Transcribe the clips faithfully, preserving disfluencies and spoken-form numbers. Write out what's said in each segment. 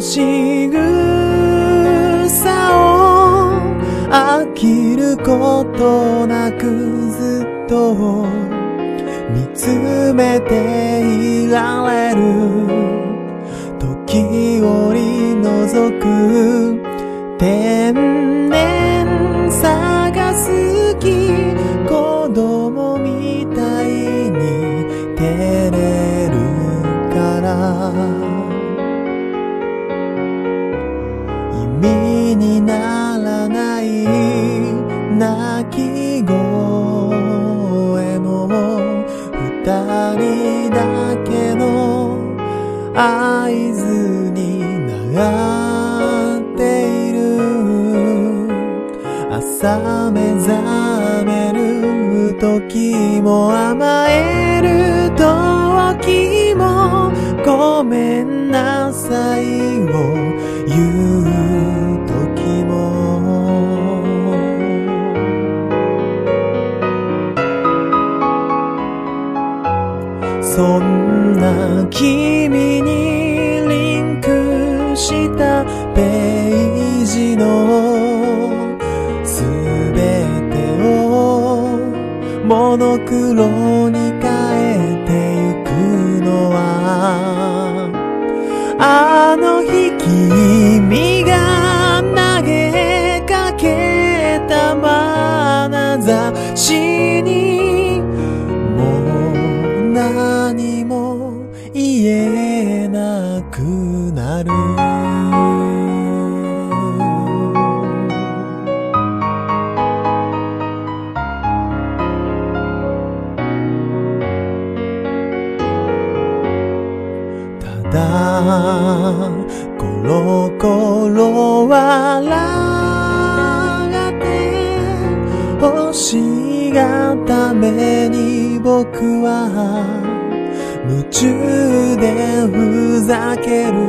仕草を飽きることなくずっと見つめていられる。時折覗く天然さが好き。子供みたいに照れるから意味にならない鳴き声も二人だけの合図になっている。朝目覚める時も甘える時もごめんなさいを言う時もそんな君にリンクしたページのすべてをモノクロに変えてゆくのはあの日君が投げかけた眼差しにもう何も言えなくなる。ただコロコロ笑って星がために僕は夢中でふざける。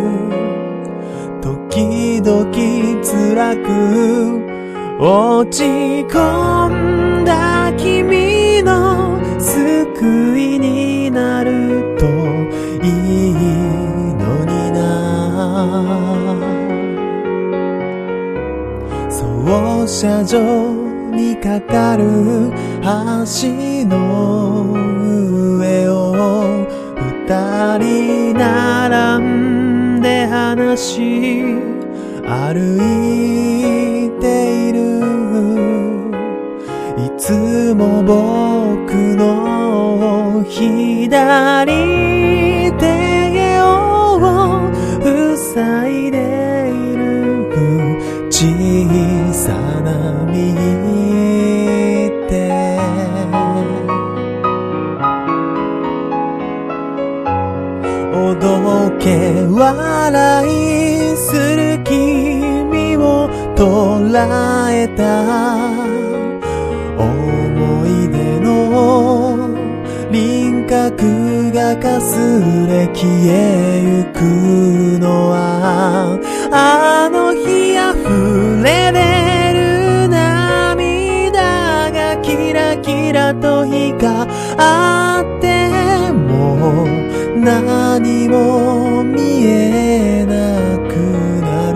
時々辛く落ち込んだ君の救いになるといいのにな。操車場にかかる橋の上を二人並んで話し歩いている。いつも僕の左手を塞いでいる小さな右手。おどけ笑いする君を捉えた思い出の輪郭がかすれ消えゆくのはあの日溢れ出る涙がキラキラと光ってもう何も見えなくな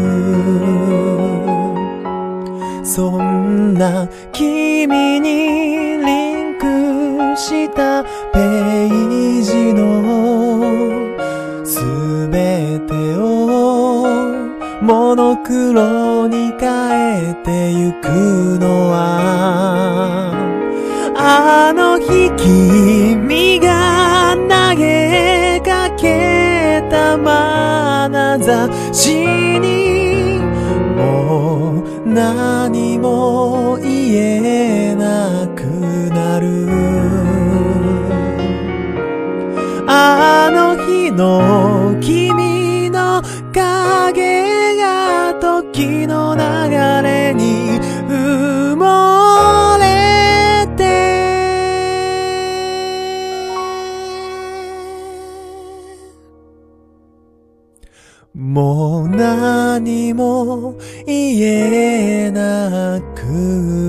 る。そんな君にリンクしたページのすべてをモノクロに変えてゆくのはあの日君が投げかけた眼差しにもう何も言えなくなる。あの日の君の影が時の流れに埋もれてもう何も言えなく